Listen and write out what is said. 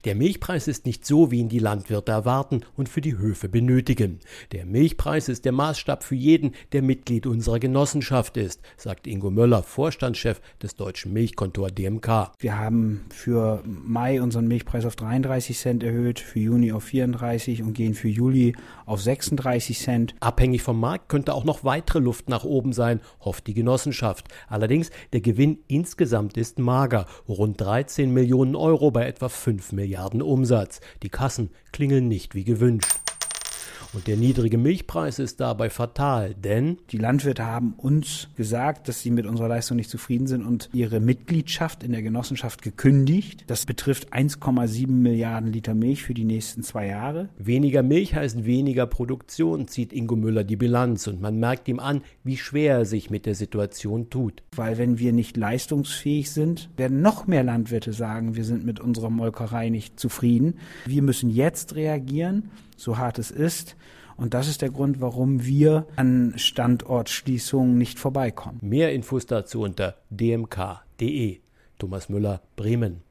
Der Milchpreis ist nicht so, wie ihn die Landwirte erwarten und für die Höfe benötigen. Der Milchpreis ist der Maßstab für jeden, der Mitglied unserer Genossenschaft ist, sagt Ingo Möller, Vorstandschef des Deutschen Milchkontor DMK. Wir haben für Mai unseren Milchpreis auf 33 Cent erhöht, für Juni auf 34 und gehen für Juli auf 36 Cent. Abhängig vom Markt könnte auch noch weitere Luft nach oben sein, hofft die Genossenschaft. Allerdings, der Gewinn insgesamt ist mager, rund 13 Millionen Euro bei etwa 5 Milliarden Umsatz. Die Kassen klingeln nicht wie gewünscht. Und der niedrige Milchpreis ist dabei fatal, denn die Landwirte haben uns gesagt, dass sie mit unserer Leistung nicht zufrieden sind und ihre Mitgliedschaft in der Genossenschaft gekündigt. Das betrifft 1,7 Milliarden Liter Milch für die nächsten 2 Jahre. Weniger Milch heißt weniger Produktion, zieht Ingo Müller die Bilanz. Und man merkt ihm an, wie schwer er sich mit der Situation tut. Weil wenn wir nicht leistungsfähig sind, werden noch mehr Landwirte sagen, wir sind mit unserer Molkerei nicht zufrieden. Wir müssen jetzt reagieren, so hart es ist. Und das ist der Grund, warum wir an Standortschließungen nicht vorbeikommen. Mehr Infos dazu unter dmk.de. Thomas Müller, Bremen.